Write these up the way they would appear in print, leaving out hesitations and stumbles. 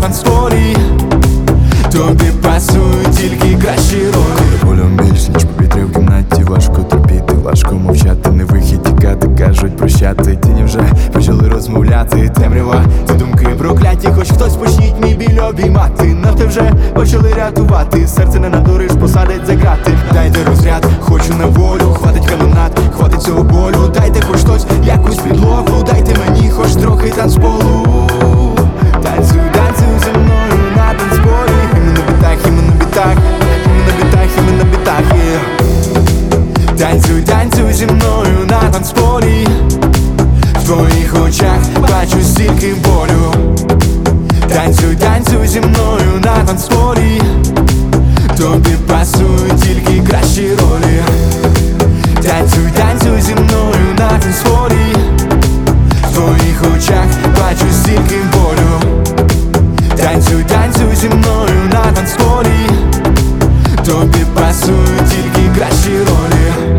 танцполі. Тобі пасують тільки кращі ролі. Болем більш, ніж повітря в кімнаті. Важко терпіти, важко мовчати. Не вихід тікати, кажуть прощати. Тіні вже почали розмовляти. Темрява, ці думки прокляті. Хоч хтось почніть мій біль обіймати. Нарти вже почали рятувати. Серце не надуриш, посадить за грати. Дайте розряд, хочу на волю. Хватить канонат, хватить цього болю. Дайте хоч хтось якусь підлогу. Дайте мені хоч трохи танцполу. Танцюй, танцюй зі мною на танцполі. І ми на бітах, і ми на бітах, і ми на бітах, і ми на бітах, Танцюй, танцюй зі мною на танцполі. В твоїх очах бачу стільки болю. Танцюй, танцюй зі мною на танцполі. Тобі пасують тільки кращі ролі. Танцюй, танцюй зі мною на танцполі. В твоїх очах бачу стільки болю. Танцюй, танцюй зі мною на танцполі. Тобі пасують тільки кращі ролі.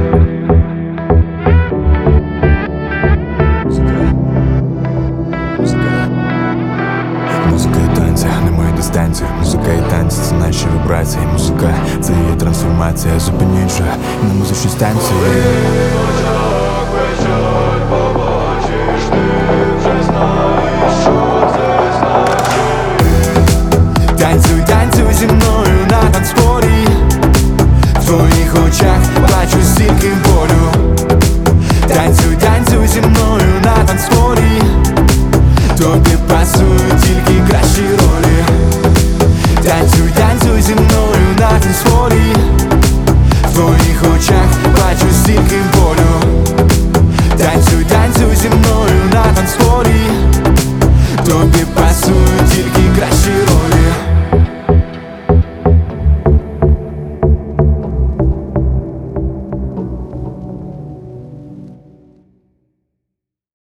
Музика і танці, немає дистанції. Музика і танці – це наші вібрації. Музика – це є трансформація. Зупиніть же на музичній станції. Танцюй, танцюй зі мною на танцполі. В твоїх очах бачу стільки болю. Танцюй, танцюй зі мною на танцполі. Тобі пасують тільки кращі ролі. Танцюй, танцюй зі мною на танцполі. В твоїх очах бачу стільки болю. Танцюй, танцюй зі мною.